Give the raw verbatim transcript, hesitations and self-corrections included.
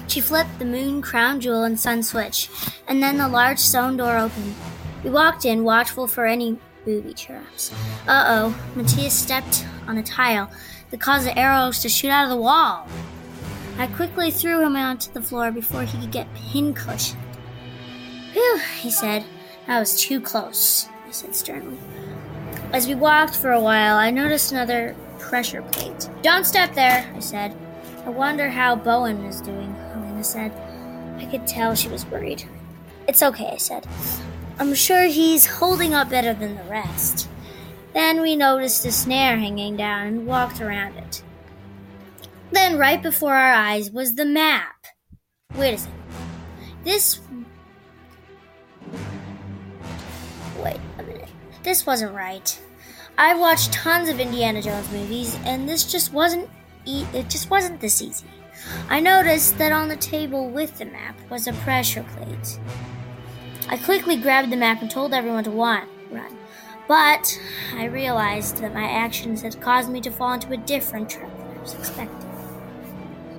She flipped the moon, crown jewel, and sun switch, and then the large stone door opened. We walked in, watchful for any booby traps. Uh-oh, Matthias stepped on a tile that caused the arrows to shoot out of the wall. I quickly threw him onto the floor before he could get pincushioned. Phew, he said. That was too close, I said sternly. As we walked for a while, I noticed another pressure plate. Don't step there, I said. I wonder how Bowen is doing, Helena said. I could tell she was worried. It's okay, I said. I'm sure he's holding up better than the rest. Then we noticed a snare hanging down and walked around it. Then right before our eyes was the map. Wait a second. This... Wait a minute. This wasn't right. I've watched tons of Indiana Jones movies, and this just wasn't... E- it just wasn't this easy. I noticed that on the table with the map was a pressure plate. I quickly grabbed the map and told everyone to run. But I realized that my actions had caused me to fall into a different trap than I was expecting.